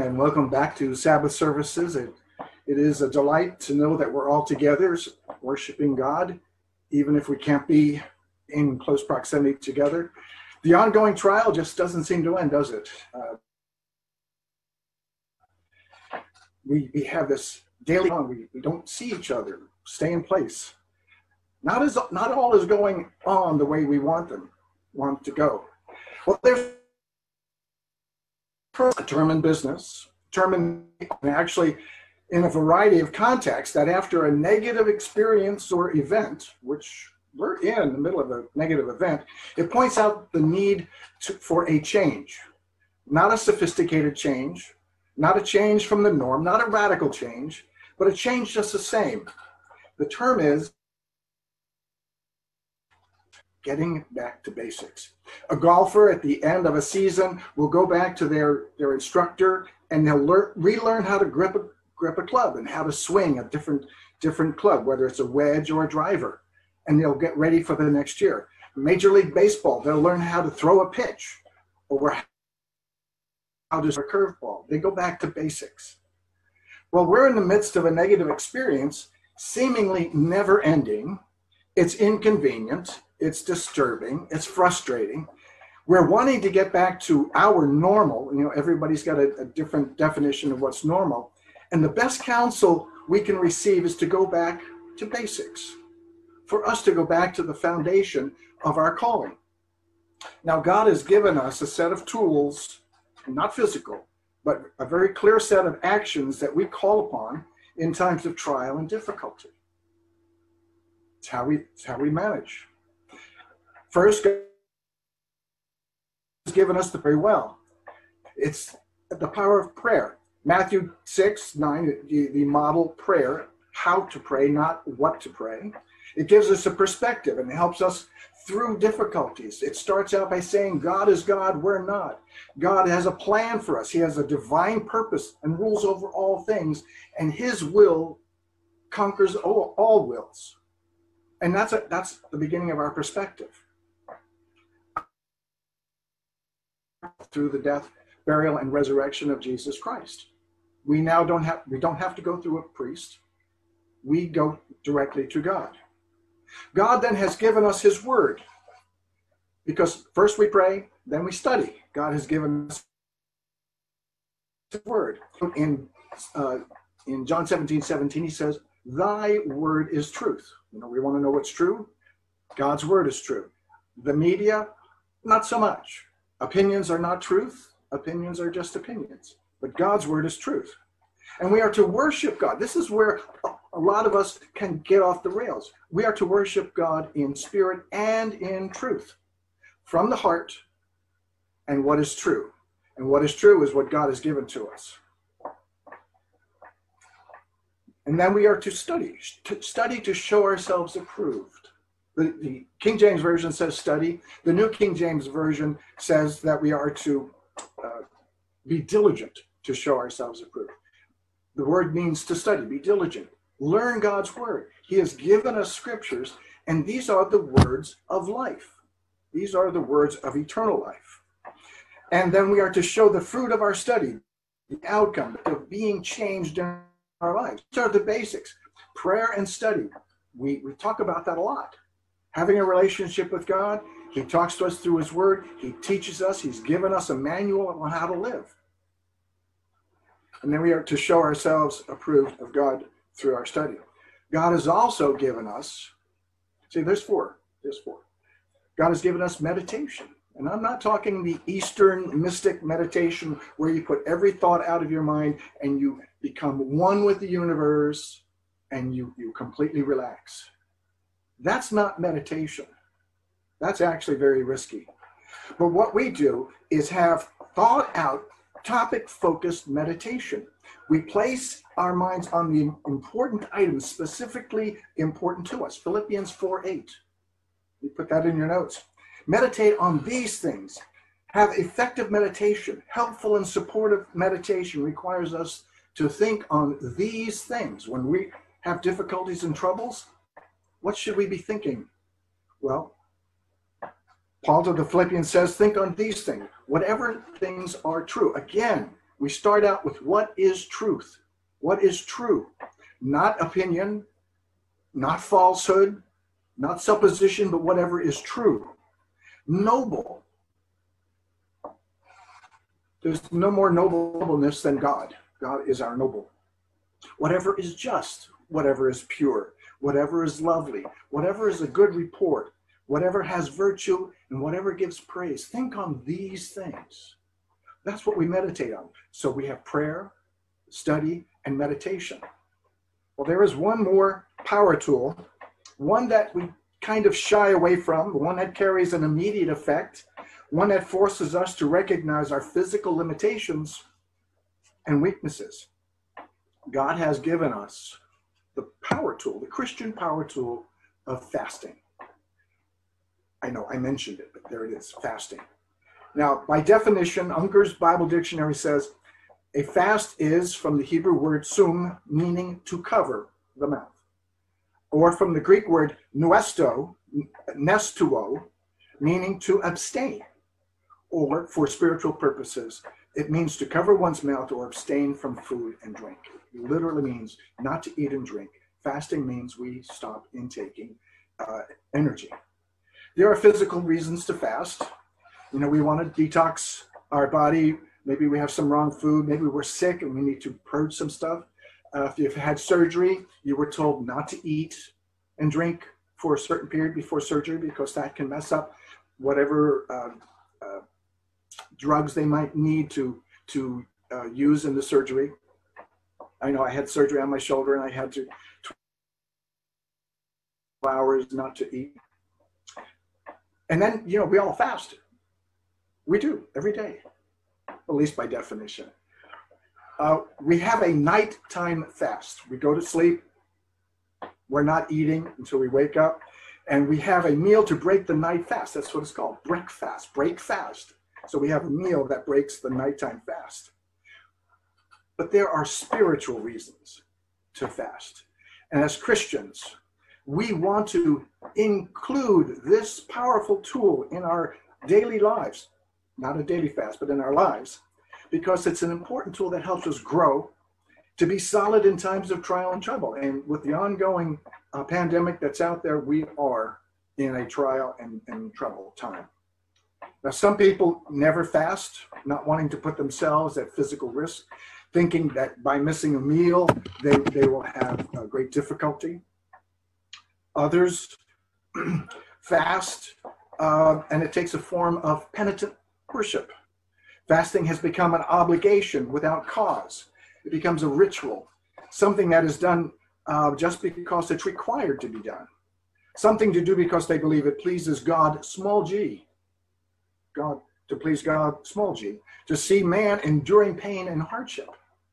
and welcome back to Sabbath services. It is a delight to know that we're all together worshiping God, even if we can't be in close proximity together. The ongoing trial just doesn't seem to end, does it? We have this daily, we don't see each other, stay in place. Not all is going on the way we want to go. Well, there's a term in business, actually in a variety of contexts, that after a negative experience or event, which we're in the middle of a negative event, it points out the need for a change. Not a sophisticated change, not a change from the norm, not a radical change, but a change just the same. The term is getting back to basics. A golfer at the end of a season will go back to their instructor and they'll relearn how to grip a club and how to swing a different club, whether it's a wedge or a driver, and they'll get ready for the next year. Major League Baseball, they'll learn how to throw a pitch or how to a curveball. They go back to basics. Well, we're in the midst of a negative experience, seemingly never ending. It's inconvenient. It's disturbing. It's frustrating. We're wanting to get back to our normal. Everybody's got a different definition of what's normal. And the best counsel we can receive is to go back to basics, for us to go back to the foundation of our calling. Now, God has given us a set of tools, not physical, but a very clear set of actions that we call upon in times of trial and difficulty. It's how we manage. First, God has given us the very well. It's the power of prayer. Matthew 6:9, the model prayer, how to pray, not what to pray. It gives us a perspective and it helps us through difficulties. It starts out by saying, God is God, we're not. God has a plan for us. He has a divine purpose and rules over all things, and his will conquers all wills. And that's the beginning of our perspective. Through the death, burial, and resurrection of Jesus Christ, we now don't have to go through a priest. We go directly to God. God then has given us his word, because first we pray, then we study. God has given us his word. In John 17:17, he says, thy word is truth. We want to know what's true. God's word is true. The media, not so much. Opinions are not truth. Opinions are just opinions. But God's word is truth. And we are to worship God. This is where a lot of us can get off the rails. We are to worship God in spirit and in truth, from the heart, and what is true. And what is true is what God has given to us. And then we are to study to show ourselves approved. The King James Version says study. The New King James Version says that we are to be diligent to show ourselves approved. The word means to study, be diligent. Learn God's word. He has given us scriptures, and these are the words of life. These are the words of eternal life. And then we are to show the fruit of our study, the outcome of being changed in our lives. These are the basics. Prayer and study. We talk about that a lot. Having a relationship with God, he talks to us through his word. He teaches us. He's given us a manual on how to live. And then we are to show ourselves approved of God through our study. God has also given us, there's four. God has given us meditation. And I'm not talking the Eastern mystic meditation where you put every thought out of your mind and you become one with the universe and you completely relax. That's not meditation. That's actually very risky. But what we do is have thought out, topic-focused meditation. We place our minds on the important items, specifically important to us. Philippians 4:8. You put that in your notes. Meditate on these things. Have effective meditation. Helpful and supportive meditation requires us to think on these things. When we have difficulties and troubles, what should we be thinking? Well, Paul to the Philippians says, think on these things. Whatever things are true. Again, We start out with what is truth? What is true? Not opinion, not falsehood, not supposition, but whatever is true. Noble. There's no more nobleness than God. God is our noble. Whatever is just, whatever is pure, whatever is lovely, whatever is a good report, whatever has virtue, and whatever gives praise. Think on these things. That's what we meditate on. So we have prayer, study, and meditation. Well, there is one more power tool, one that we kind of shy away from, one that carries an immediate effect, one that forces us to recognize our physical limitations and weaknesses. God has given us the power tool, the Christian power tool of fasting. I know I mentioned it, but there it is, fasting. Now, by definition, Unger's Bible Dictionary says, a fast is from the Hebrew word sum, meaning to cover the mouth, or from the Greek word nestuo, meaning to abstain, or for spiritual purposes, it means to cover one's mouth or abstain from food and drink. It literally means not to eat and drink. Fasting means we stop intaking energy. There are physical reasons to fast. You know, we want to detox our body. Maybe we have some wrong food. Maybe we're sick and we need to purge some stuff. If you've had surgery, you were told not to eat and drink for a certain period before surgery because that can mess up whatever drugs they might need to use in the surgery. I know I had surgery on my shoulder and I had to 12 hours not to eat. And then, you know, we all fast. We do every day, at least by definition. We have a nighttime fast. We go to sleep. We're not eating until we wake up. And we have a meal to break the night fast. That's what it's called, breakfast, break fast. So we have a meal that breaks the nighttime fast. But there are spiritual reasons to fast. And as Christians, we want to include this powerful tool in our daily lives, not a daily fast, but in our lives, because it's an important tool that helps us grow to be solid in times of trial and trouble. And with the ongoing pandemic that's out there, we are in a trial and trouble time. Now, some people never fast, not wanting to put themselves at physical risk, thinking that by missing a meal, they will have great difficulty. Others fast, and it takes a form of penitent worship. Fasting has become an obligation without cause. It becomes a ritual, something that is done just because it's required to be done. Something to do because they believe it pleases God, small g. God, to please God, small g. To see man enduring pain and hardship.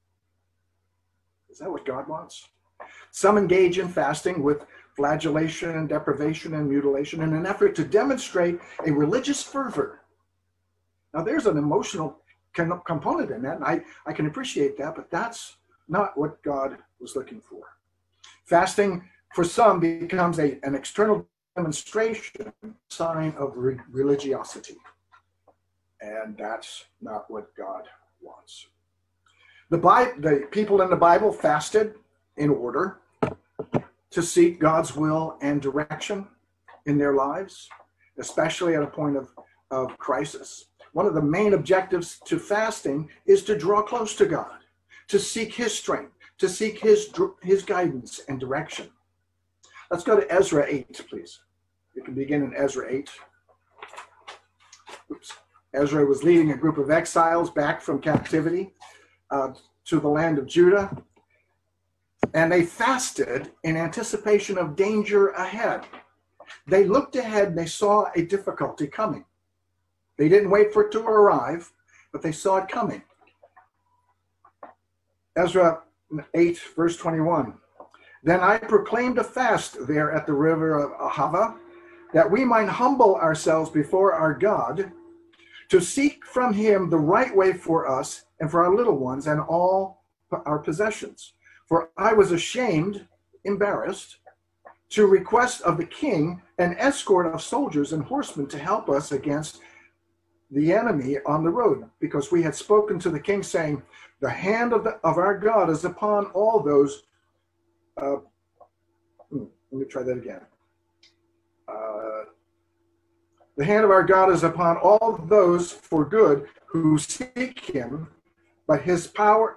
Is that what God wants? Some engage in fasting with flagellation and deprivation and mutilation in an effort to demonstrate a religious fervor. Now, there's an emotional component in that, and I can appreciate that, but that's not what God was looking for. Fasting, for some, becomes an external demonstration, sign of religiosity, and that's not what God wants. The people in the Bible fasted in order to seek God's will and direction in their lives, especially at a point of crisis. One of the main objectives to fasting is to draw close to God, to seek his strength, to seek his guidance and direction. Let's go to Ezra 8, please. You can begin in Ezra 8. Oops. Ezra was leading a group of exiles back from captivity to the land of Judah, and they fasted in anticipation of danger ahead. They looked ahead and they saw a difficulty coming. They didn't wait for it to arrive, but they saw it coming. Ezra 8, verse 21. Then I proclaimed a fast there at the river of Ahava, that we might humble ourselves before our God, to seek from him the right way for us and for our little ones and all our possessions. For I was ashamed, embarrassed, to request of the king an escort of soldiers and horsemen to help us against the enemy on the road, because we had spoken to the king, saying, the hand of our God is upon all those. Let me try that again. The hand of our God is upon all those for good who seek him, but his power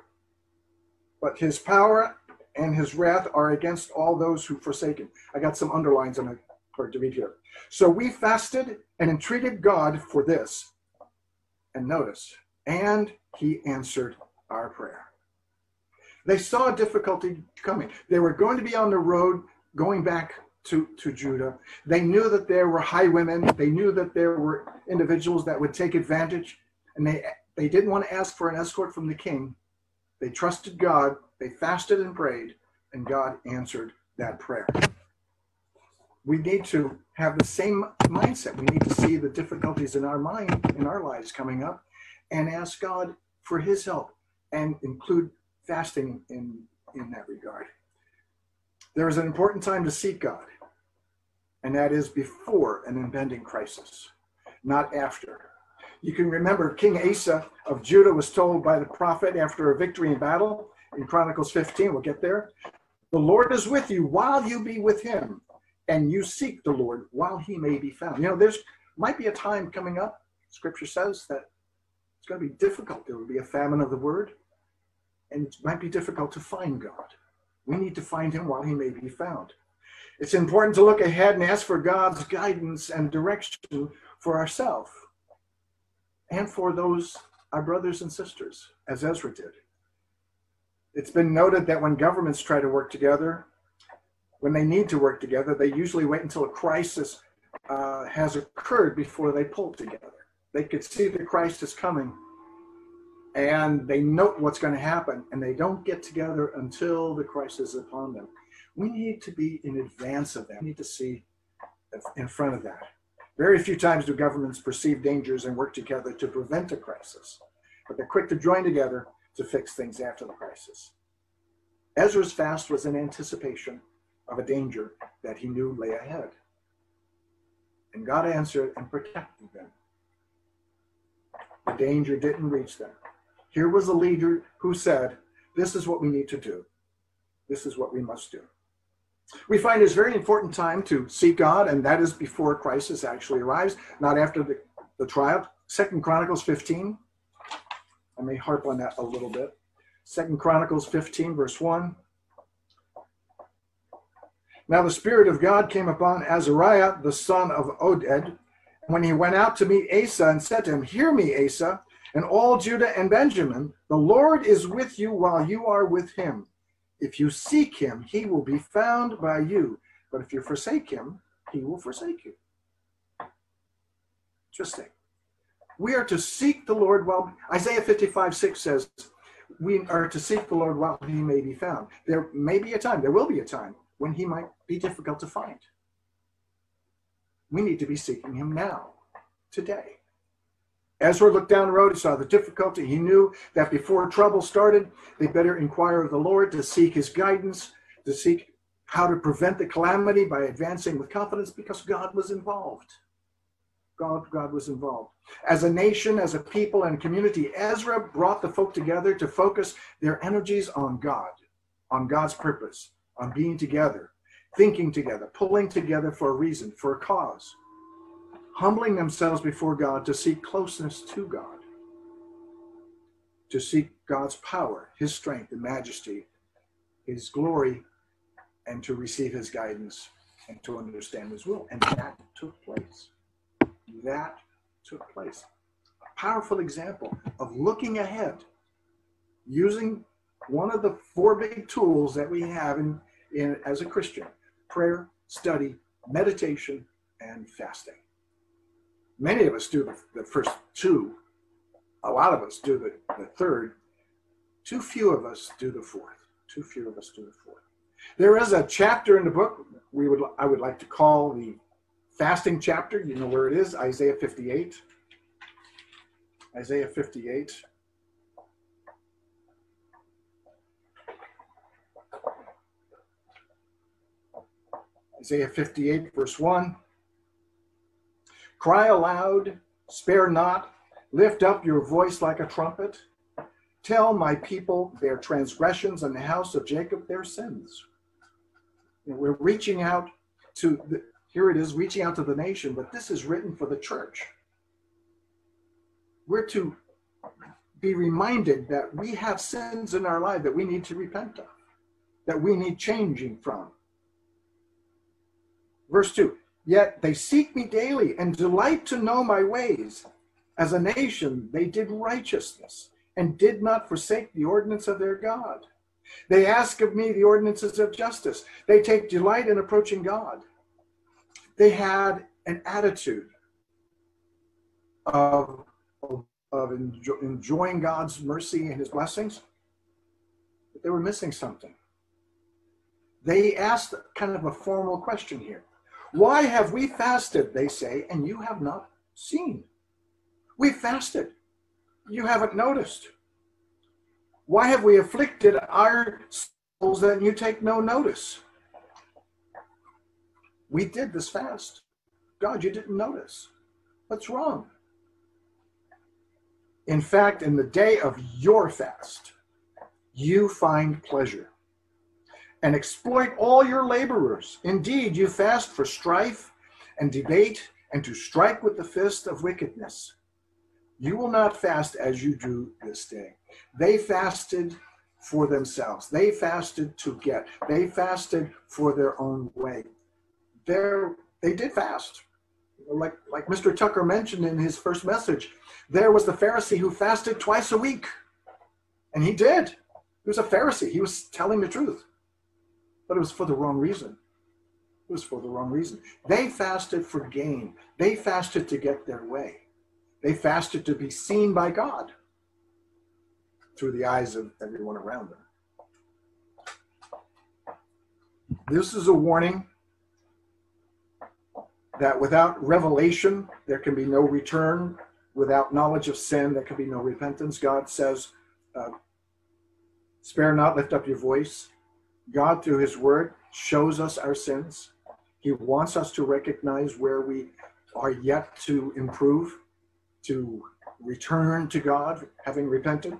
and his wrath are against all those who forsake him. I got some underlines on it hard to read here. So we fasted and entreated God for this. And notice, and he answered our prayer. They saw difficulty coming. They were going to be on the road going back to Judah. They knew that there were highwaymen. They knew that there were individuals that would take advantage. And they didn't want to ask for an escort from the king. They trusted God. They fasted and prayed. And God answered that prayer. We need to have the same mindset. We need to see the difficulties in our mind, in our lives coming up, and ask God for his help, and include fasting in that regard. There is an important time to seek God, and that is before an impending crisis, not after. You can remember King Asa of Judah was told by the prophet after a victory in battle in Chronicles 15, we'll get there, the Lord is with you while you be with him, and you seek the Lord while he may be found. You know, there's might be a time coming up, Scripture says, that it's going to be difficult. There will be a famine of the word, and it might be difficult to find God. We need to find him while he may be found. It's important to look ahead and ask for God's guidance and direction for ourselves and for those, our brothers and sisters, as Ezra did. It's been noted that when governments try to work together, when they need to work together, they usually wait until a crisis has occurred before they pull together. They could see the crisis coming, and they note what's going to happen, and they don't get together until the crisis is upon them. We need to be in advance of that. We need to see in front of that. Very few times do governments perceive dangers and work together to prevent a crisis, but they're quick to join together to fix things after the crisis. Ezra's fast was in anticipation of a danger that he knew lay ahead. And God answered and protected them. The danger didn't reach them. Here was a leader who said, this is what we need to do. This is what we must do. We find it's a very important time to seek God, and that is before a crisis actually arrives, not after the trial. 2 Chronicles 15. I may harp on that a little bit. 2 Chronicles 15, verse 1. Now the Spirit of God came upon Azariah, the son of Oded, when he went out to meet Asa and said to him, hear me, Asa, and all Judah and Benjamin, the Lord is with you while you are with him. If you seek him, he will be found by you. But if you forsake him, he will forsake you. Interesting. We are to seek the Lord while, Isaiah 55:6 says, we are to seek the Lord while he may be found. There may be a time, there will be a time, when he might be difficult to find. We need to be seeking him now, today. Ezra looked down the road, he saw the difficulty. He knew that before trouble started, they better inquire of the Lord to seek his guidance, to seek how to prevent the calamity by advancing with confidence, because God was involved. God was involved. As a nation, as a people and community, Ezra brought the folk together to focus their energies on God, on God's purpose, on being together, thinking together, pulling together for a reason, for a cause, humbling themselves before God to seek closeness to God, to seek God's power, his strength and majesty, his glory, and to receive his guidance and to understand his will. And that took place. That took place. A powerful example of looking ahead, using one of the four big tools that we have in as a Christian: prayer, study, meditation, and fasting. Many of us do the first two. A lot of us do the third. Too few of us do the fourth. Too few of us do the fourth. There is a chapter in the book I would like to call the fasting chapter. You know where it is, Isaiah 58. Isaiah 58. Isaiah 58, verse 1. Cry aloud, spare not, Lift up your voice like a trumpet. Tell my people their transgressions and the house of Jacob their sins. We're reaching out to, here it is, reaching out to the nation, but this is written for the church. We're to be reminded that we have sins in our life that we need to repent of, that we need changing from. Verse 2, yet they seek me daily and delight to know my ways. As a nation, they did righteousness and did not forsake the ordinance of their God. They ask of me the ordinances of justice. They take delight in approaching God. They had an attitude of enjoying God's mercy and his blessings, but they were missing something. They asked kind of a formal question here. Why have we fasted, they say, and you have not seen? We fasted. You haven't noticed. Why have we afflicted our souls that you take no notice? We did this fast. God, you didn't notice. What's wrong? In fact, in the day of your fast, you find pleasure and exploit all your laborers. Indeed, you fast for strife and debate and to strike with the fist of wickedness. You will not fast as you do this day. They fasted for themselves. They fasted to get. They fasted for their own way. They did fast. Like Mr. Tucker mentioned in his first message, there was the Pharisee who fasted twice a week. And he did. He was a Pharisee. He was telling the truth. But it was for the wrong reason. It was for the wrong reason. They fasted for gain. They fasted to get their way. They fasted to be seen by God through the eyes of everyone around them. This is a warning that without revelation, there can be no return. Without knowledge of sin, there can be no repentance. God says, spare not, lift up your voice. God, through his word, shows us our sins. He wants us to recognize where we are yet to improve, to return to God, having repented.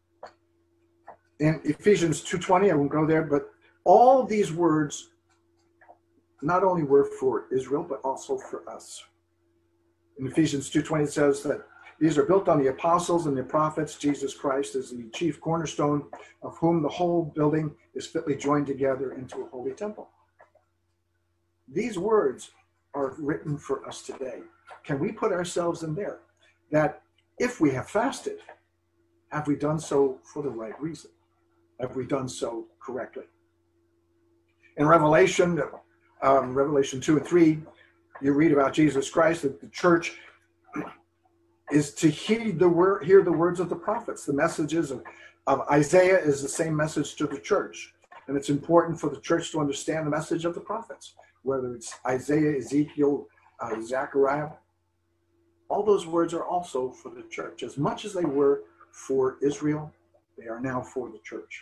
In Ephesians 2:20, I won't go there, but all these words not only were for Israel, but also for us. In Ephesians 2:20, it says that these are built on the apostles and the prophets. Jesus Christ is the chief cornerstone, of whom the whole building is fitly joined together into a holy temple. These words are written for us today. Can we put ourselves in there? That if we have fasted, have we done so for the right reason? Have we done so correctly? In Revelation 2 and 3, you read about Jesus Christ, that the church is to hear the words of the prophets. The messages of Isaiah is the same message to the church. And it's important for the church to understand the message of the prophets, whether it's Isaiah, Ezekiel, Zechariah. All those words are also for the church. As much as they were for Israel, they are now for the church.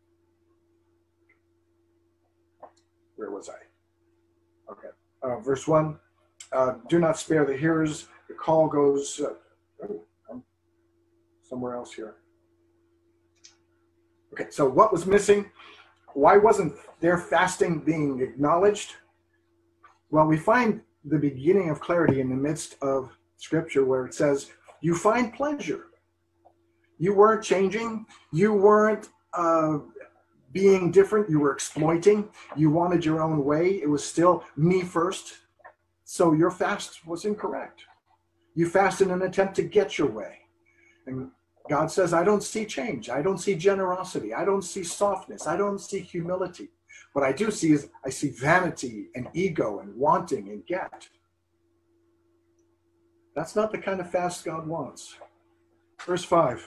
Where was I? Okay. Verse 1, do not spare the hearers. The call goes somewhere else here. Okay, so what was missing? Why wasn't their fasting being acknowledged? Well, we find the beginning of clarity in the midst of Scripture where it says, you find pleasure. You weren't changing. You weren't being different. You were exploiting. You wanted your own way. It was still me first. So your fast was incorrect. You fast in an attempt to get your way. And God says, I don't see change. I don't see generosity. I don't see softness. I don't see humility. What I do see is I see vanity and ego and wanting and get. That's not the kind of fast God wants. Verse 5.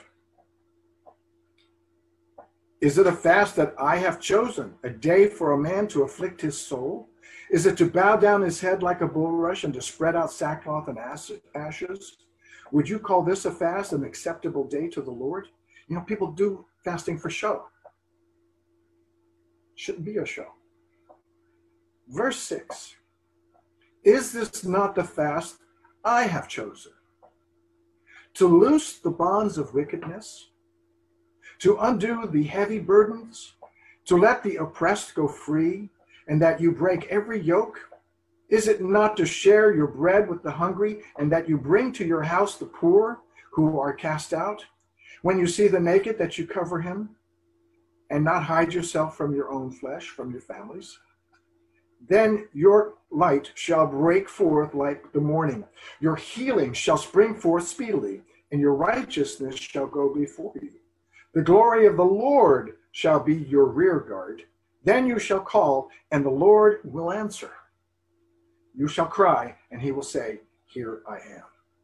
Is it a fast that I have chosen, a day for a man to afflict his soul? Is it to bow down his head like a bulrush and to spread out sackcloth and ashes? Would you call this a fast, an acceptable day to the Lord? You know, people do fasting for show. Shouldn't be a show. Verse 6. Is this not the fast I have chosen? to loose the bonds of wickedness, to undo the heavy burdens, to let the oppressed go free, and that you break every yoke? Is it not to share your bread with the hungry, and that you bring to your house the poor who are cast out? When you see the naked, that you cover him, and not hide yourself from your own flesh, from your families? Then your light shall break forth like the morning. Your healing shall spring forth speedily, and your righteousness shall go before you. The glory of the Lord shall be your rear guard. Then you shall call, and the Lord will answer. You shall cry, and he will say, Here I am.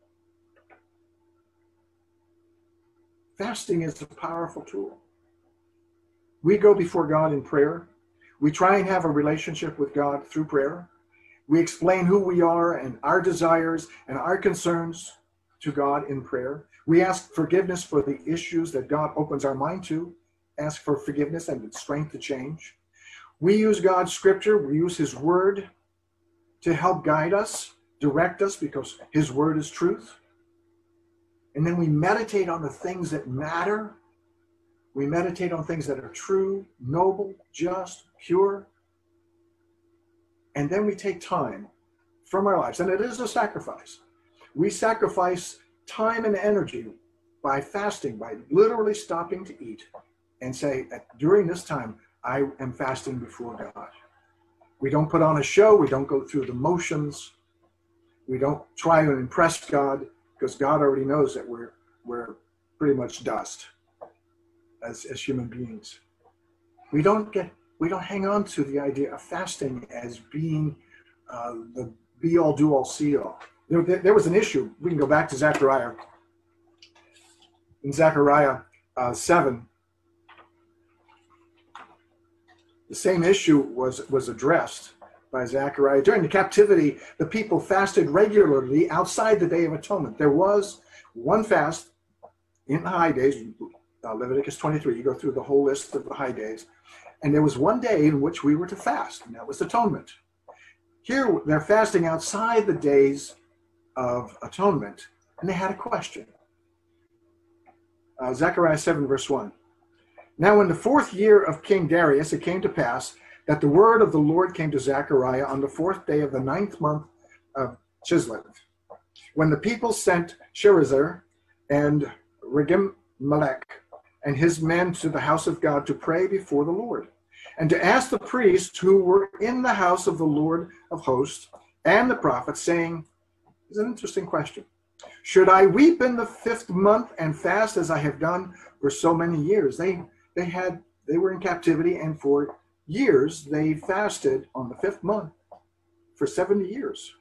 Fasting is a powerful tool. We go before God in prayer. We try and have a relationship with God through prayer. We explain who we are and our desires and our concerns to God in prayer. We ask forgiveness for the issues that God opens our mind to, ask for forgiveness and strength to change. We use God's scripture, we use his word to help guide us, direct us, because his word is truth. And then we meditate on the things that matter. We meditate on things that are true, noble, just, pure. And then we take time from our lives, and it is a sacrifice. We sacrifice time and energy by fasting, by literally stopping to eat and say, during this time, I am fasting before God. We don't put on a show. We don't go through the motions. We don't try to impress God, because God already knows that we're pretty much dust as human beings. We don't hang on to the idea of fasting as being the be-all, do-all, see-all. There was an issue. We can go back to Zechariah. In Zechariah 7, the same issue was addressed by Zechariah. During the captivity, the people fasted regularly outside the Day of Atonement. There was one fast in the high days, Leviticus 23. You go through the whole list of the high days. And there was one day in which we were to fast, and that was atonement. Here, they're fasting outside the days of atonement, and they had a question. Zechariah 7, verse 1. Now in the 4th year of King Darius, it came to pass that the word of the Lord came to Zechariah on the 4th day of the 9th month of Chislev, when the people sent Sherezer and Regem-melech and his men to the house of God to pray before the Lord, and to ask the priests who were in the house of the Lord of hosts and the prophets, saying, it's an interesting question, should I weep in the 5th month and fast as I have done for so many years? They were in captivity, and for years they fasted on the 5th month for 70 years.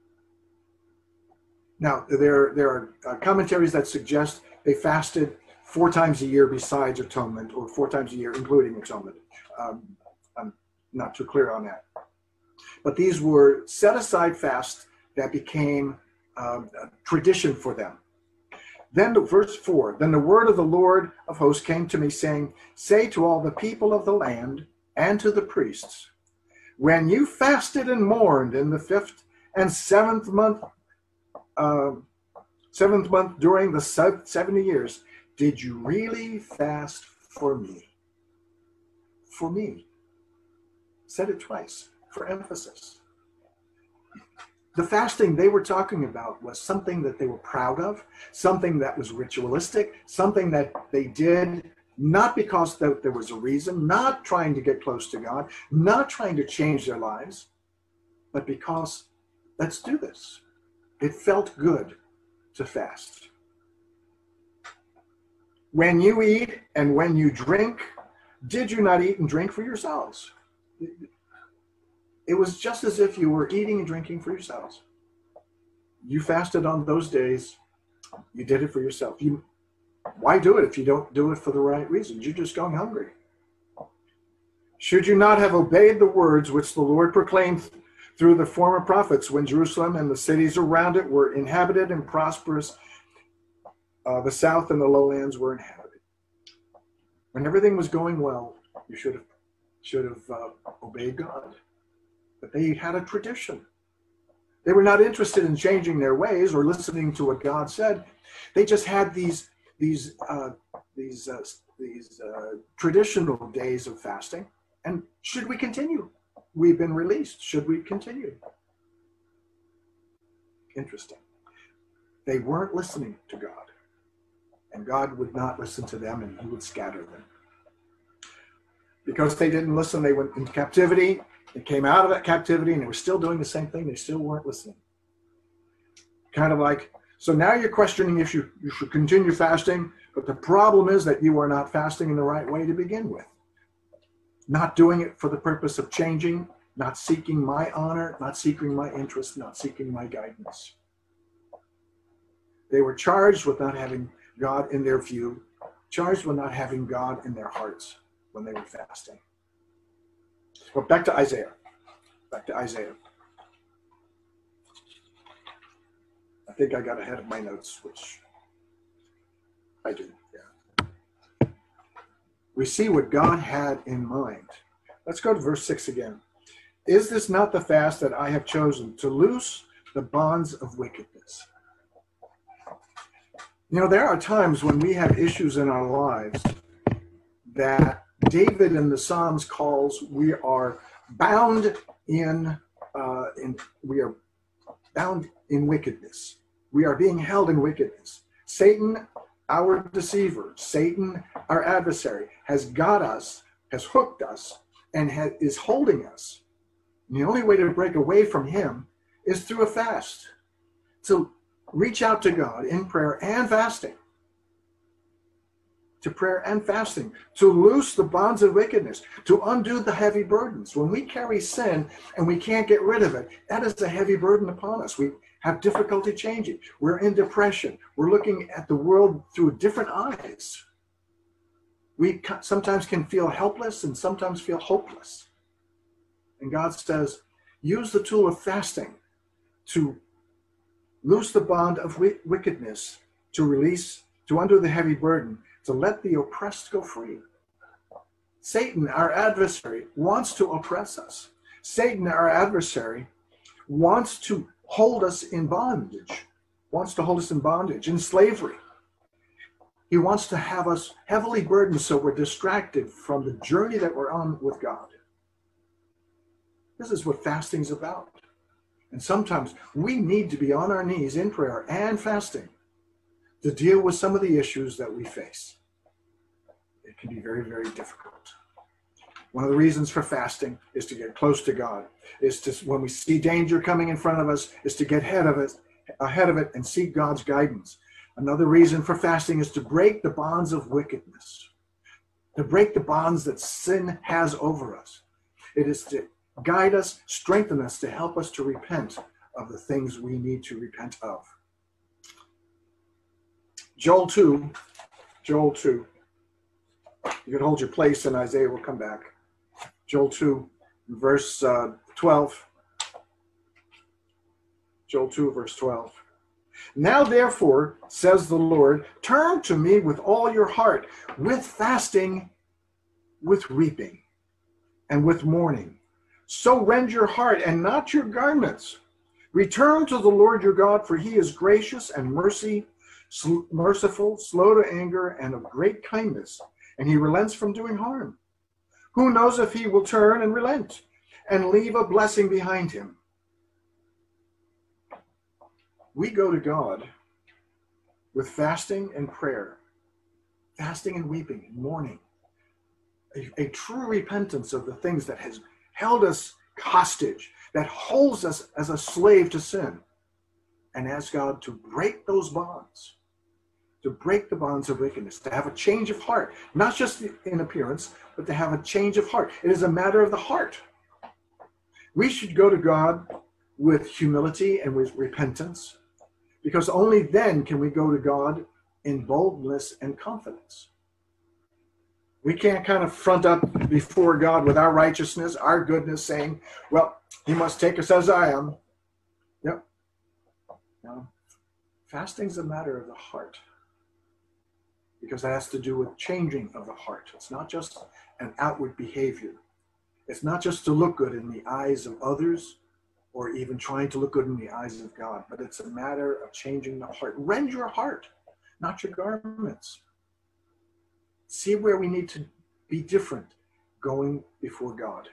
Now, there are commentaries that suggest they fasted 4 times a year besides atonement, or 4 times a year including atonement. I'm not too clear on that. But these were set-aside fasts that became a tradition for them. Then verse 4, then the word of the Lord of hosts came to me, saying, say to all the people of the land and to the priests, when you fasted and mourned in the 5th and 7th month, during the 70 years, did you really fast for me? For me. Said it twice for emphasis. The fasting they were talking about was something that they were proud of, something that was ritualistic, something that they did not because there was a reason, not trying to get close to God, not trying to change their lives, but because let's do this. It felt good to fast. When you eat and when you drink, did you not eat and drink for yourselves? It was just as if you were eating and drinking for yourselves. You fasted on those days. You did it for yourself. Why do it if you don't do it for the right reasons? You're just going hungry. Should you not have obeyed the words which the Lord proclaimed through the former prophets when Jerusalem and the cities around it were inhabited and prosperous? The south and the lowlands were inhabited. When everything was going well, you should have obeyed God. But they had a tradition. They were not interested in changing their ways or listening to what God said. They just had these traditional days of fasting. And should we continue? We've been released. Should we continue? Interesting. They weren't listening to God. And God would not listen to them, and he would scatter them. Because they didn't listen, they went into captivity. They came out of that captivity, and they were still doing the same thing. They still weren't listening. Kind of like, so now you're questioning if you should continue fasting, but the problem is that you are not fasting in the right way to begin with. Not doing it for the purpose of changing, not seeking my honor, not seeking my interest, not seeking my guidance. They were charged with not having God in their view, charged with not having God in their hearts when they were fasting. Well, back to Isaiah. Back to Isaiah. I think I got ahead of my notes, which I do, yeah. We see what God had in mind. Let's go to verse 6 again. Is this not the fast that I have chosen, to loose the bonds of wickedness? You know, there are times when we have issues in our lives that David in the Psalms calls we are bound in wickedness. We are being held in wickedness. Satan, our deceiver, Satan, our adversary, has got us, has hooked us, and is holding us. And the only way to break away from him is through a fast. So reach out to God in prayer and fasting. To prayer and fasting, to loose the bonds of wickedness, to undo the heavy burdens. When we carry sin and we can't get rid of it, that is a heavy burden upon us. We have difficulty changing. We're in depression. We're looking at the world through different eyes. We sometimes can feel helpless and sometimes feel hopeless. And God says, use the tool of fasting to loose the bond of wickedness, to undo the heavy burden, to let the oppressed go free. Satan, our adversary, wants to oppress us. Satan, our adversary, wants to hold us in bondage, in slavery. He wants to have us heavily burdened so we're distracted from the journey that we're on with God. This is what fasting is about. And sometimes we need to be on our knees in prayer and fasting to deal with some of the issues that we face. It can be very, very difficult. One of the reasons for fasting is to get close to God, is to, when we see danger coming in front of us, is to get ahead of it and seek God's guidance. Another reason for fasting is to break the bonds of wickedness, to break the bonds that sin has over us. It is to guide us, strengthen us, to help us to repent of the things we need to repent of. Joel 2. You can hold your place and Isaiah will come back. Joel 2, verse 12. Joel 2, verse 12. Now therefore, says the Lord, turn to me with all your heart, with fasting, with weeping, and with mourning. So rend your heart and not your garments. Return to the Lord your God, for he is gracious and merciful, slow to anger, and of great kindness, and he relents from doing harm. Who knows if he will turn and relent and leave a blessing behind him? We go to God with fasting and prayer, fasting and weeping and mourning, a true repentance of the things that has held us hostage, that holds us as a slave to sin, and ask God to break those bonds, to break the bonds of wickedness, to have a change of heart, not just in appearance, but to have a change of heart. It is a matter of the heart. We should go to God with humility and with repentance, because only then can we go to God in boldness and confidence. We can't kind of front up before God with our righteousness, our goodness, saying, well, he must take us as I am. Yep. No. Fasting's a matter of the heart, because it has to do with changing of the heart. It's not just an outward behavior. It's not just to look good in the eyes of others or even trying to look good in the eyes of God, but it's a matter of changing the heart. Rend your heart, not your garments. See where we need to be different going before God.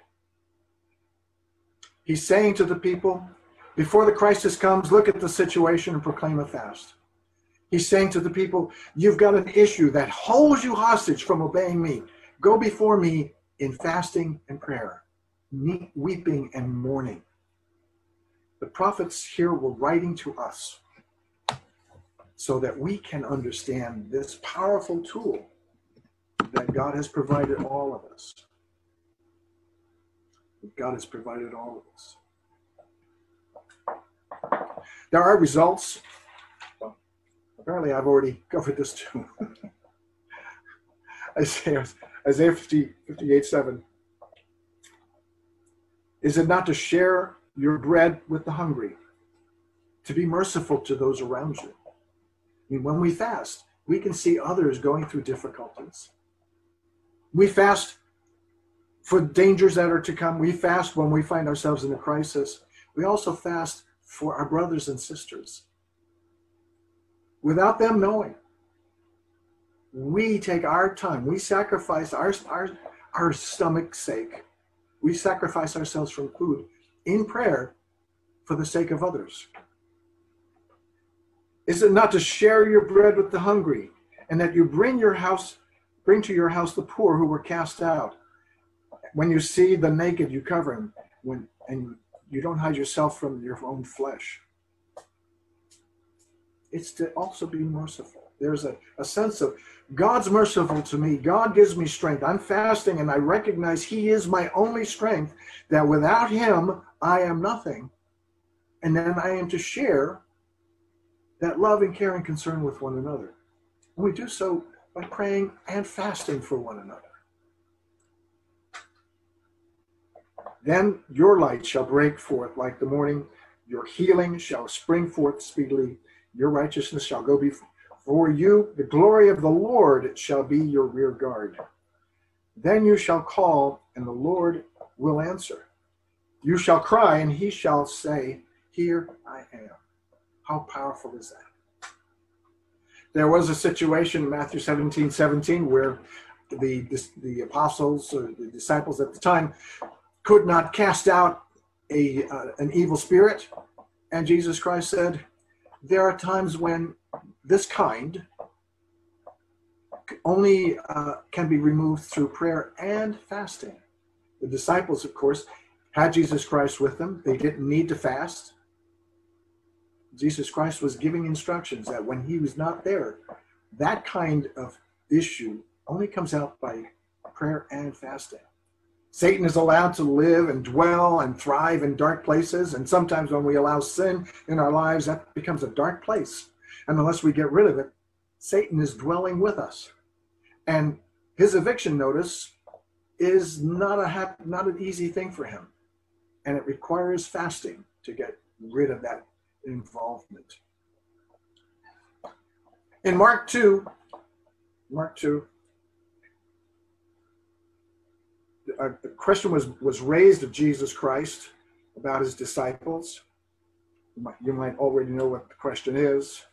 He's saying to the people, before the crisis comes, look at the situation and proclaim a fast. He's saying to the people, you've got an issue that holds you hostage from obeying me. Go before me in fasting and prayer, weeping and mourning. The prophets here were writing to us so that we can understand this powerful tool that God has provided all of us. God has provided all of us. There are results. Well, apparently I've already covered this too. Isaiah 58:7. Is it not to share your bread with the hungry, to be merciful to those around you? I mean, when we fast, we can see others going through difficulties. We fast for dangers that are to come. We fast when we find ourselves in a crisis. We also fast for our brothers and sisters. Without them knowing, we take our time. We sacrifice our stomach's sake. We sacrifice ourselves from food in prayer for the sake of others. Is it not to share your bread with the hungry, and that you bring to your house the poor who were cast out? When you see the naked, you cover him, and you don't hide yourself from your own flesh. It's to also be merciful. There's a sense of God's merciful to me. God gives me strength. I'm fasting, and I recognize he is my only strength, that without him, I am nothing. And then I am to share that love and care and concern with one another. And we do so by praying and fasting for one another. Then your light shall break forth like the morning. Your healing shall spring forth speedily. Your righteousness shall go before you. The glory of the Lord shall be your rear guard. Then you shall call, and the Lord will answer. You shall cry, and he shall say, here I am. How powerful is that? There was a situation in Matthew 17:17 where the apostles, or the disciples at the time, could not cast out an evil spirit. And Jesus Christ said, there are times when this kind only can be removed through prayer and fasting. The disciples, of course, had Jesus Christ with them. They didn't need to fast. Jesus Christ was giving instructions that when he was not there, that kind of issue only comes out by prayer and fasting. Satan is allowed to live and dwell and thrive in dark places. And sometimes when we allow sin in our lives, that becomes a dark place. And unless we get rid of it, Satan is dwelling with us. And his eviction notice is not an easy thing for him. And it requires fasting to get rid of that involvement. In Mark 2, the question was raised of Jesus Christ about his disciples. You might already know what the question is.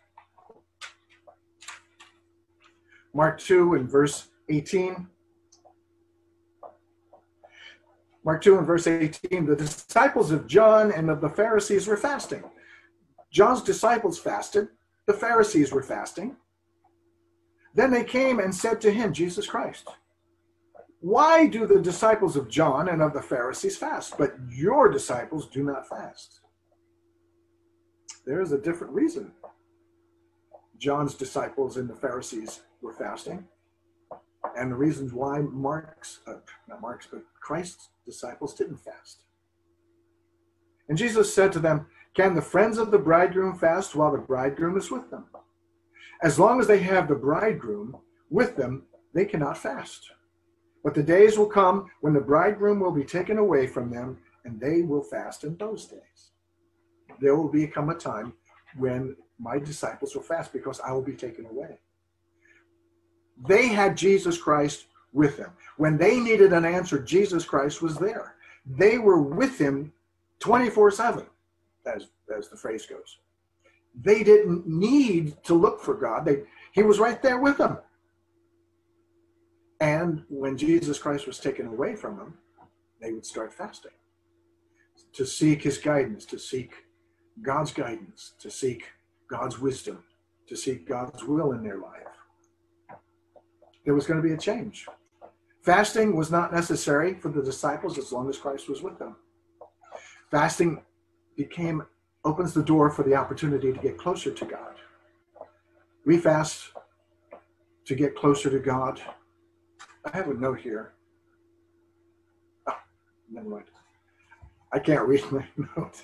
Mark 2 and verse 18. Mark 2 and verse 18, the disciples of John and of the Pharisees were fasting. John's disciples fasted. The Pharisees were fasting. Then they came and said to him, Jesus Christ, why do the disciples of John and of the Pharisees fast, but your disciples do not fast? There is a different reason John's disciples and the Pharisees were fasting, and the reasons why Christ's disciples didn't fast. And Jesus said to them, can the friends of the bridegroom fast while the bridegroom is with them? As long as they have the bridegroom with them, they cannot fast. But the days will come when the bridegroom will be taken away from them, and they will fast in those days. There will become a time when my disciples will fast because I will be taken away. They had Jesus Christ with them. When they needed an answer, Jesus Christ was there. They were with him 24/7. as the phrase goes. They didn't need to look for God. He was right there with them. And when Jesus Christ was taken away from them, they would start fasting to seek his guidance, to seek God's guidance, to seek God's wisdom, to seek God's will in their life. There was going to be a change. Fasting was not necessary for the disciples as long as Christ was with them. Fasting opens the door for the opportunity to get closer to God. We fast to get closer to God. I have a note here. Oh, never mind. I can't read my note.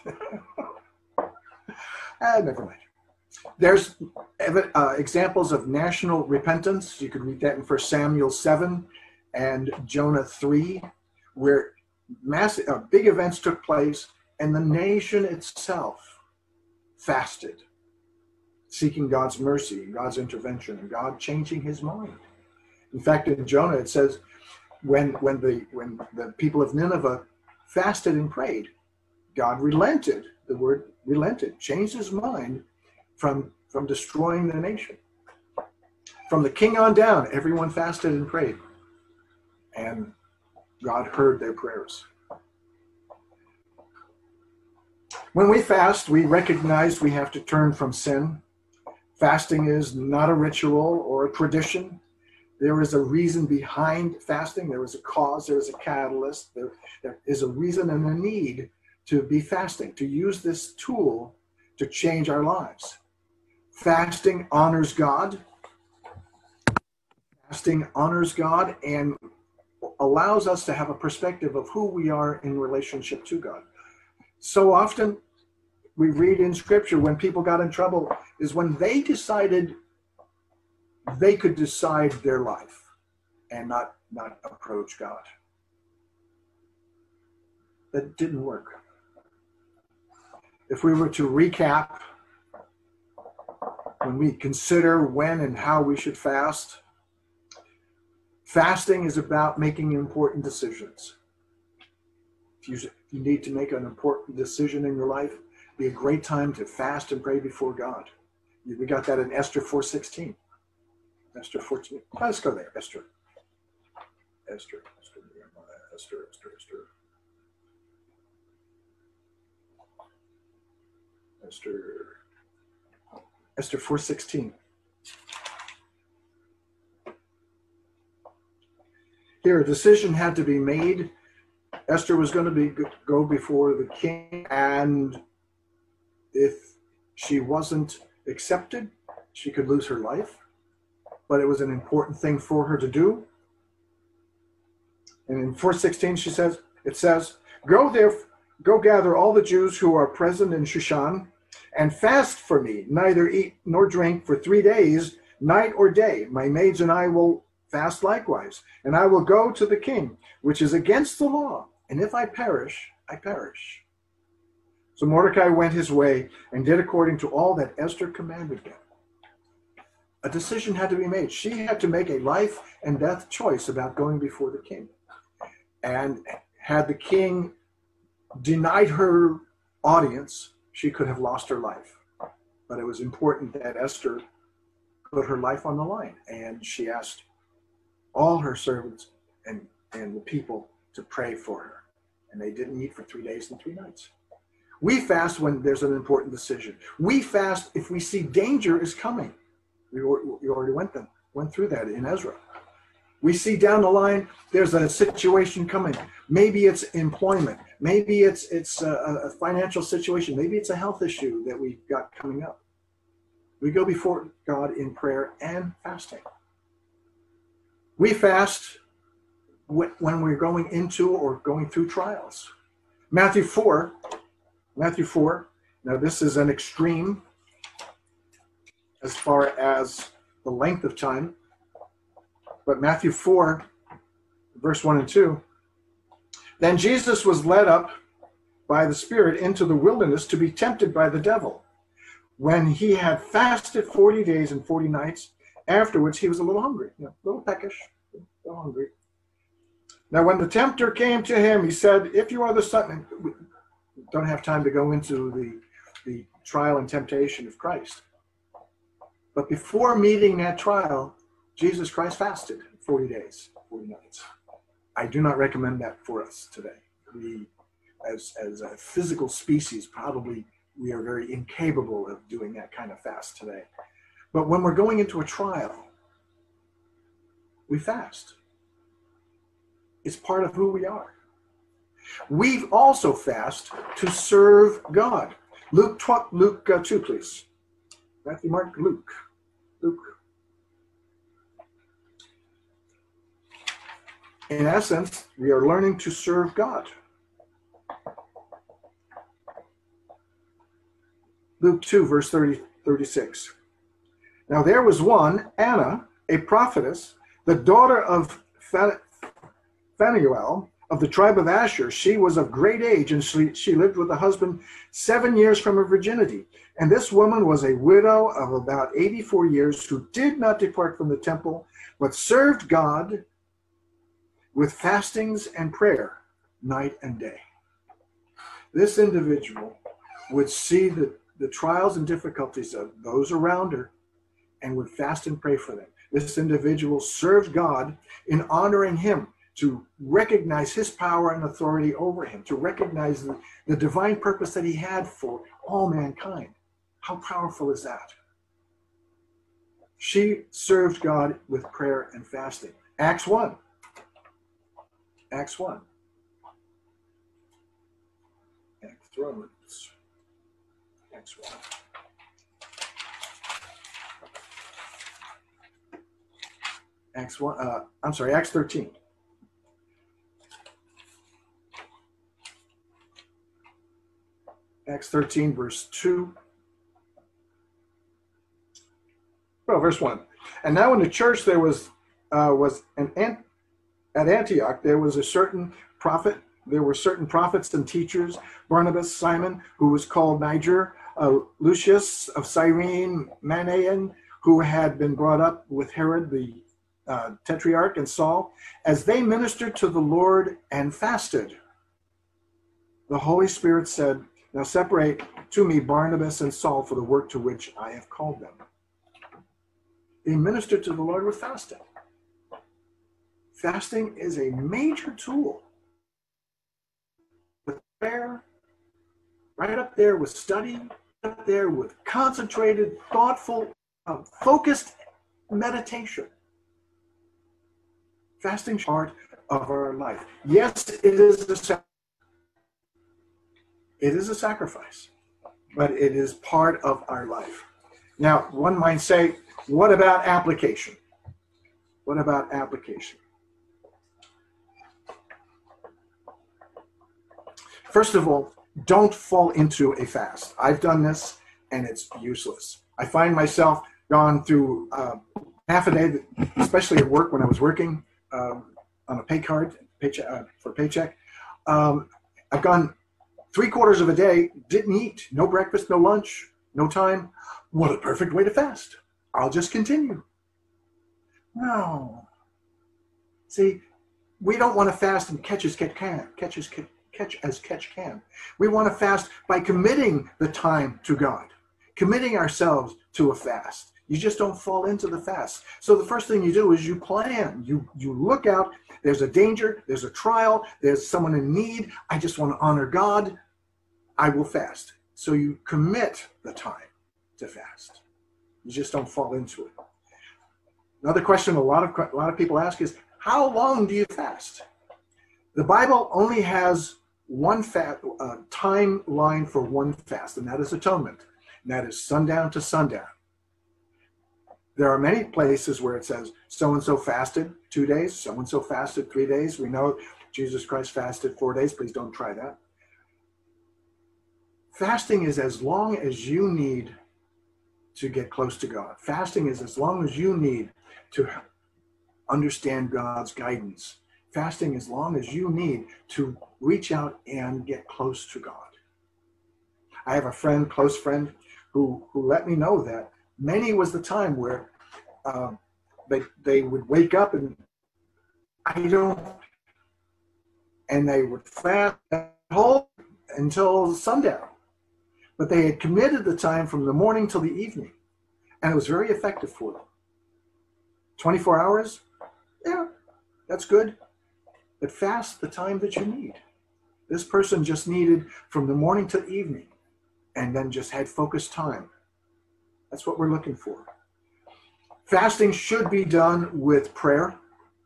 Never mind. There's examples of national repentance. You could read that in 1 Samuel 7 and Jonah 3, where massive, big events took place, and the nation itself fasted, seeking God's mercy, God's intervention, and God changing his mind. In fact, in Jonah, it says, when the people of Nineveh fasted and prayed, God relented. The word relented, changed his mind from destroying the nation. From the king on down, everyone fasted and prayed, and God heard their prayers. When we fast, we recognize we have to turn from sin. Fasting is not a ritual or a tradition. There is a reason behind fasting. There is a cause. There is a catalyst. There is a reason and a need to be fasting, to use this tool to change our lives. Fasting honors God. Fasting honors God and allows us to have a perspective of who we are in relationship to God. So often we read in Scripture when people got in trouble is when they decided they could decide their life and not approach God. That didn't work. If we were to recap, when we consider when and how we should fast, fasting is about making important decisions. If you need to make an important decision in your life, it'd be a great time to fast and pray before God. We got that in Esther 4:16. Esther 14. Let's go there. Esther. Esther 4:16. Here, a decision had to be made. Esther was going to go before the king, and if she wasn't accepted, she could lose her life. But it was an important thing for her to do. And in 4:16, it says, Go gather all the Jews who are present in Shushan, and fast for me, neither eat nor drink for 3 days, night or day. My maids and I will fast likewise, and I will go to the king, which is against the law. And if I perish, I perish. So Mordecai went his way and did according to all that Esther commanded him. A decision had to be made. She had to make a life and death choice about going before the king. And had the king denied her audience, she could have lost her life. But it was important that Esther put her life on the line. And she asked all her servants and the people to pray for her. And they didn't eat for 3 days and 3 nights. We fast when there's an important decision. We fast if we see danger is coming. We already went through that in Ezra. We see down the line, there's a situation coming. Maybe it's employment. Maybe it's a financial situation. Maybe it's a health issue that we've got coming up. We go before God in prayer and fasting. We fast when we're going into or going through trials. Matthew 4. Now this is an extreme as far as the length of time. But Matthew 4, verse 1 and 2. Then Jesus was led up by the Spirit into the wilderness to be tempted by the devil. When he had fasted 40 days and 40 nights, afterwards he was a little hungry, a little peckish, a little hungry. Now when the tempter came to him, he said, if you are the Son, we don't have time to go into the the trial and temptation of Christ. But before meeting that trial, Jesus Christ fasted 40 days, 40 nights. I do not recommend that for us today. We, as a physical species, probably we are very incapable of doing that kind of fast today. But when we're going into a trial, we fast. It's part of who we are. We also fast to serve God. Luke 2, please. Matthew, Mark, Luke. In essence, we are learning to serve God. Luke 2, verse 36. Now there was one, Anna, a prophetess, the daughter of Phanuel of the tribe of Asher. She was of great age, and she lived with a husband 7 years from her virginity. And this woman was a widow of about 84 years who did not depart from the temple, but served God with fastings and prayer night and day. This individual would see the trials and difficulties of those around her and would fast and pray for them. This individual served God in honoring him, to recognize his power and authority over him, to recognize the divine purpose that he had for all mankind. How powerful is that? She served God with prayer and fasting. Acts 1. Acts 1. Acts 1. Acts 13. Acts 13, verse 2. Well, verse 1. And now in the church there was at Antioch there was a certain prophet. There were certain prophets and teachers, Barnabas, Simon, who was called Niger, Lucius of Cyrene, Manaen, who had been brought up with Herod the Tetrarch, and Saul. As they ministered to the Lord and fasted, the Holy Spirit said, now separate to me Barnabas and Saul for the work to which I have called them. They ministered to the Lord with fasting. Fasting is a major tool. With prayer, right up there with study, up there with concentrated, thoughtful, focused meditation. Fasting is part of our life. Yes, it is a sacrifice, but it is part of our life. Now, one might say, what about application? What about application? First of all, don't fall into a fast. I've done this, and it's useless. I find myself gone through half a day, especially at work when I was working on a paycheck. I've gone 3/4 of a day, didn't eat, no breakfast, no lunch, no time. What a perfect way to fast. I'll just continue. No. See, we don't want to fast and catch as catch can. We want to fast by committing the time to God, committing ourselves to a fast. You just don't fall into the fast. So the first thing you do is you plan. You look out. There's a danger. There's a trial. There's someone in need. I just want to honor God. I will fast. So you commit the time to fast. You just don't fall into it. Another question a lot of people ask is, how long do you fast? The Bible only has one timeline for one fast, and that is atonement. And that is sundown to sundown. There are many places where it says so-and-so fasted 2 days, so-and-so fasted 3 days. We know Jesus Christ fasted 4 days. Please don't try that. Fasting is as long as you need to get close to God. Fasting is as long as you need to understand God's guidance. Fasting as long as you need to reach out and get close to God. I have a friend, close friend, who let me know that many was the time where they would wake up and they would fast whole until sundown. But they had committed the time from the morning till the evening, and it was very effective for them. 24 hours? Yeah, that's good. But fast the time that you need. This person just needed from the morning to evening, and then just had focused time. That's what we're looking for. Fasting should be done with prayer.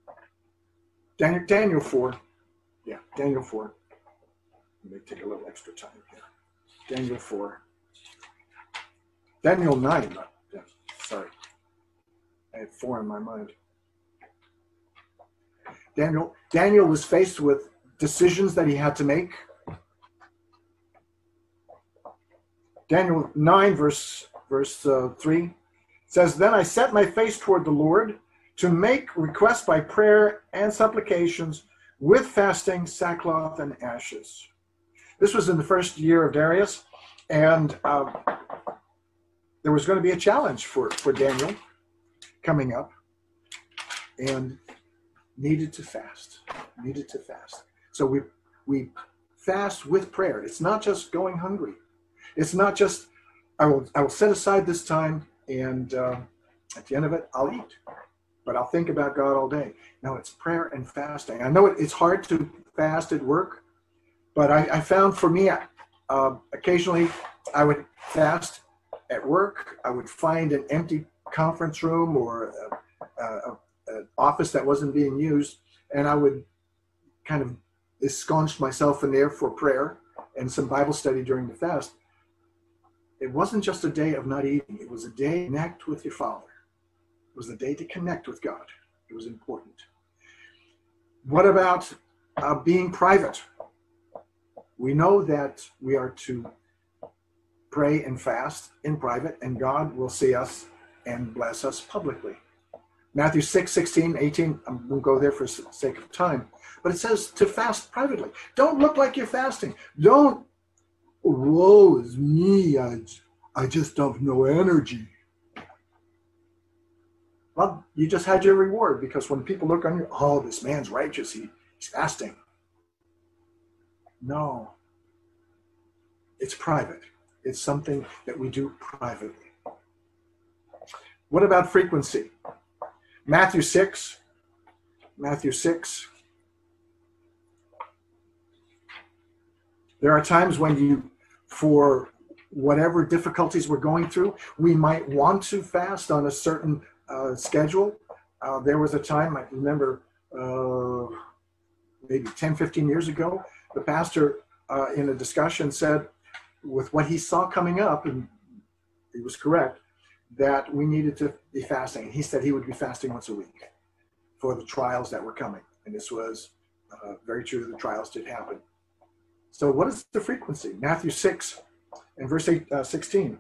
Daniel 4. Yeah, Daniel 4. Let me take a little extra time here. Daniel 4. Daniel 9. Yeah, sorry. I had 4 in my mind. Daniel was faced with decisions that he had to make. Daniel 9, verse 3 says, "Then I set my face toward the Lord to make requests by prayer and supplications with fasting, sackcloth, and ashes." This was in the first year of Darius, and there was going to be a challenge for Daniel coming up, and needed to fast. So we fast with prayer. It's not just going hungry. It's not just, I will set aside this time, and at the end of it, I'll eat. But I'll think about God all day. No, it's prayer and fasting. I know it's hard to fast at work, but I found for me, occasionally I would fast at work. I would find an empty conference room or an office that wasn't being used, and I would kind of ensconce myself in there for prayer and some Bible study during the fast. It wasn't just a day of not eating. It was a day to connect with your Father. It was a day to connect with God. It was important. What about being private? We know that we are to pray and fast in private, and God will see us and bless us publicly. Matthew 6, 16, 18, I won't go there for sake of time, but it says to fast privately. Don't look like you're fasting. Don't, woe is me, I just have no energy. Well, you just had your reward, because when people look on you, oh, this man's righteous, he's fasting. No, it's private. It's something that we do privately. What about frequency? Matthew 6. There are times when for whatever difficulties we're going through, we might want to fast on a certain schedule. There was a time, I remember maybe 10, 15 years ago, the pastor in a discussion said, with what he saw coming up, and he was correct, that we needed to be fasting. And he said he would be fasting once a week for the trials that were coming. And this was very true. The trials did happen. So what is the frequency? Matthew 6 and verse 16.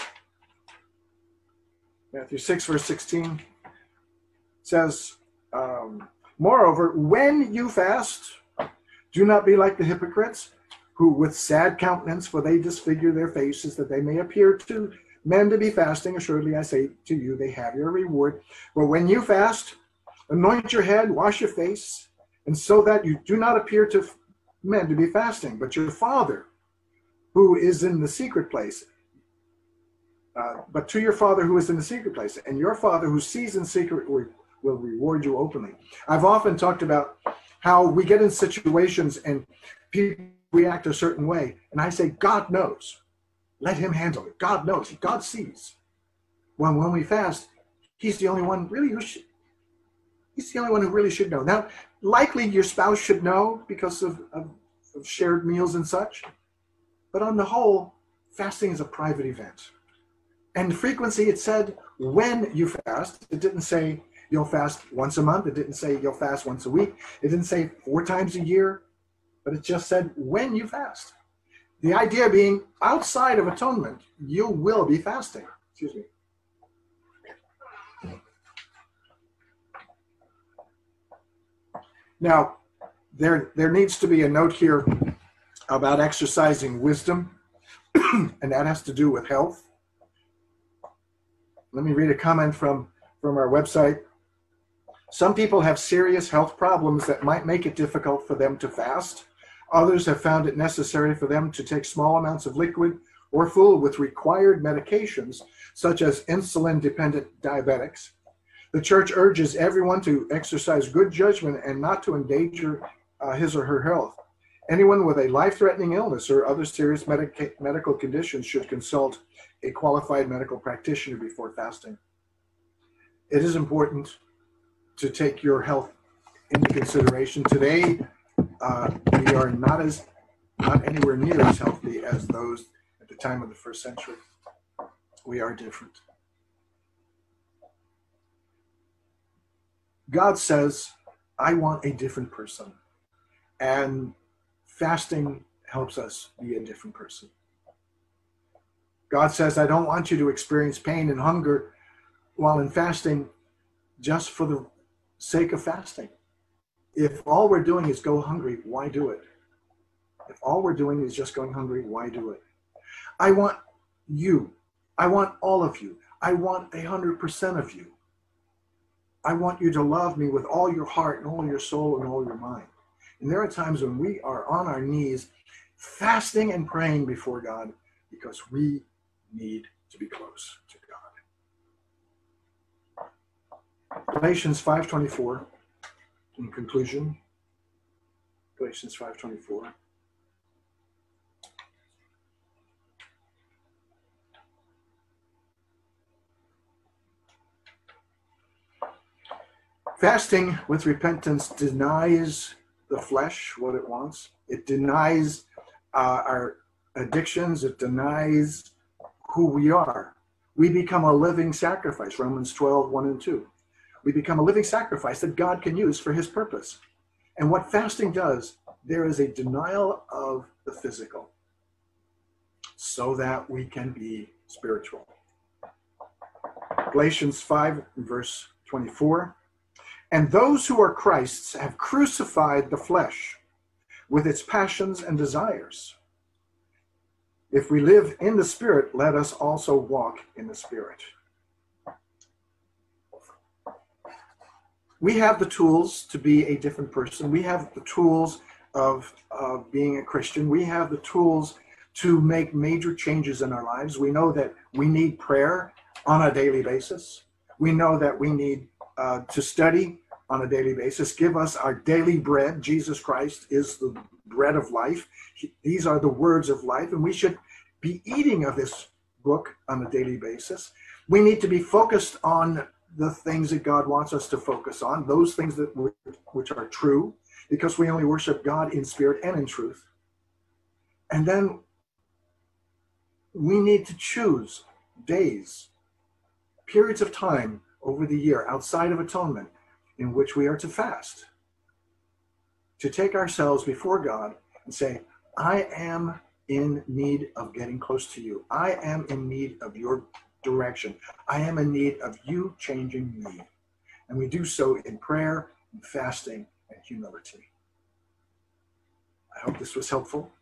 Matthew 6, verse 16 says, "Moreover, when you fast, do not be like the hypocrites, who with sad countenance, for they disfigure their faces, that they may appear to men to be fasting. Assuredly, I say to you, they have your reward. But when you fast, anoint your head, wash your face, and so that you do not appear to men to be fasting, but your Father who is in the secret place. But to your Father who is in the secret place, and your Father who sees in secret will reward you openly." I've often talked about how we get in situations and people react a certain way, and I say, God knows. Let him handle it. God knows. God sees. When we fast, he's the only one really he's the only one who really should know. Now, likely your spouse should know because of shared meals and such. But on the whole, fasting is a private event. And the frequency, it said when you fast. It didn't say you'll fast once a month. It didn't say you'll fast once a week. It didn't say 4 times a year. But it just said when you fast. The idea being, outside of atonement, you will be fasting. Excuse me. Now, there needs to be a note here about exercising wisdom, and that has to do with health. Let me read a comment from our website. Some people have serious health problems that might make it difficult for them to fast. Others have found it necessary for them to take small amounts of liquid or full with required medications, such as insulin-dependent diabetics. The church urges everyone to exercise good judgment and not to endanger his or her health. Anyone with a life-threatening illness or other serious medical conditions should consult a qualified medical practitioner before fasting. It is important to take your health into consideration. Today, we are not anywhere near as healthy as those at the time of the first century. We are different. God says, I want a different person. And fasting helps us be a different person. God says, I don't want you to experience pain and hunger while in fasting just for the sake of fasting. If all we're doing is go hungry, why do it? If all we're doing is just going hungry, why do it? I want you. I want all of you. I want 100% of you. I want you to love me with all your heart and all your soul and all your mind. And there are times when we are on our knees fasting and praying before God because we need to be close to God. Galatians 5:24, in conclusion, Galatians 5:24. Fasting with repentance denies the flesh what it wants. It denies our addictions. It denies who we are. We become a living sacrifice, Romans 12:1 and 2. We become a living sacrifice that God can use for his purpose. And what fasting does, there is a denial of the physical so that we can be spiritual. Galatians 5, verse 24. And those who are Christ's have crucified the flesh with its passions and desires. If we live in the Spirit, let us also walk in the Spirit. We have the tools to be a different person. We have the tools of being a Christian. We have the tools to make major changes in our lives. We know that we need prayer on a daily basis. We know that we need to study on a daily basis. Give us our daily bread. Jesus Christ is the bread of life. These are the words of life, and we should be eating of this book on a daily basis. We need to be focused on the things that God wants us to focus on, those things that which are true, because we only worship God in spirit and in truth. And then we need to choose days, periods of time over the year outside of atonement in which we are to fast, to take ourselves before God and say, I am in need of getting close to you. I am in need of your direction. I am in need of you changing me. And we do so in prayer, and fasting, and humility. I hope this was helpful.